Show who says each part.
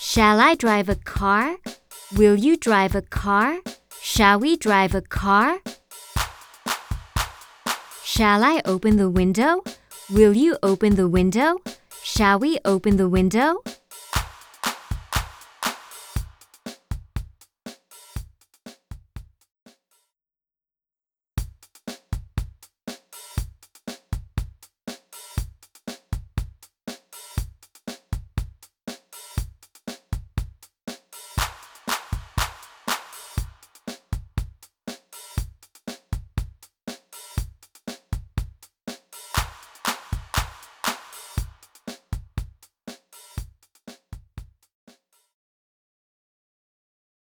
Speaker 1: Shall I drive a car? Will you drive a car? Shall we drive a car? Shall I open the window? Will you open the window? Shall we open the window?